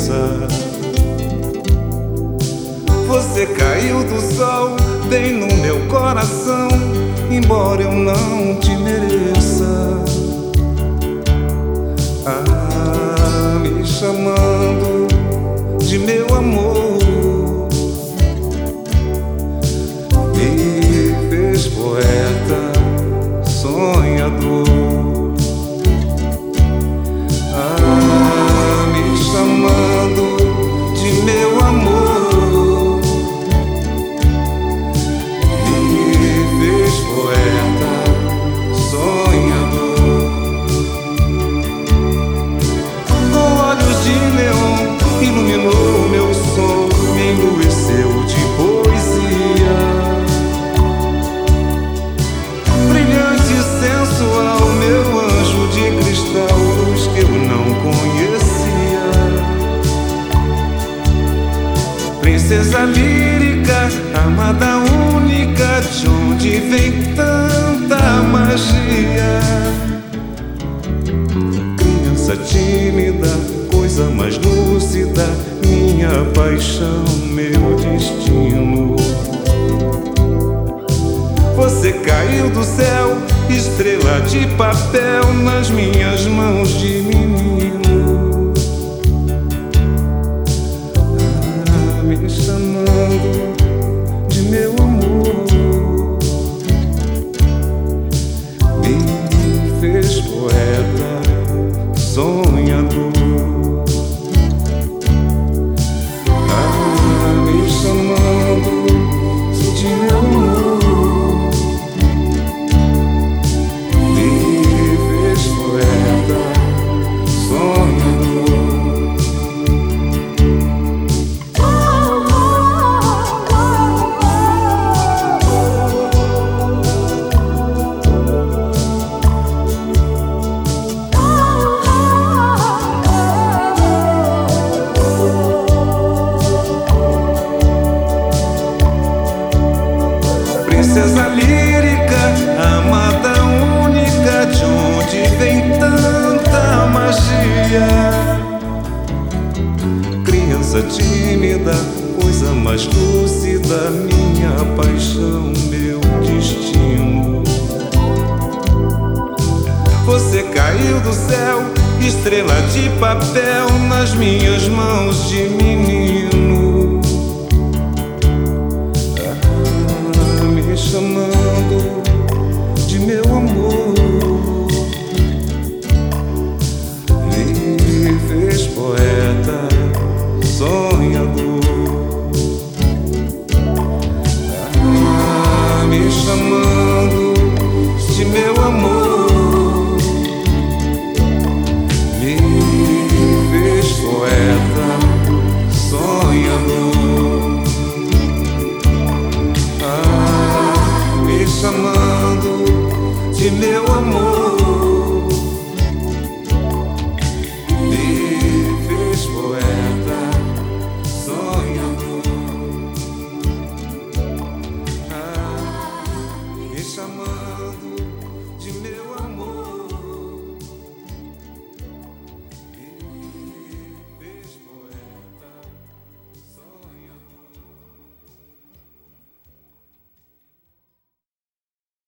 mereça. Você caiu do sol bem no meu coração, embora eu não te mereça. Ah, me chamando de meu amor, me fez poeta, sonhador. Ah, me chamando de meu amor, me fez poeta, sonhador. Com olhos de neon iluminou meu som, me enlouqueceu de poesia. Brilhante e sensual, meu anjo de cristal, luz que eu não conhecia. Princesa lírica, amada única, de onde vem tanta magia? Criança tímida, coisa mais lúcida, minha paixão, meu destino. Você caiu do céu, estrela de papel nas minhas mãos de menino. Ah, me chamando de meu amor, me fez poeta, sonhador. Ah, me chamando de meu amor, princesa lírica, amada única, de onde vem tanta magia? Criança tímida, coisa mais lúcida, minha paixão, meu destino. Você caiu do céu, estrela de papel nas minhas mãos de menino. Me chamando de meu amor, me fez poeta, sonhador.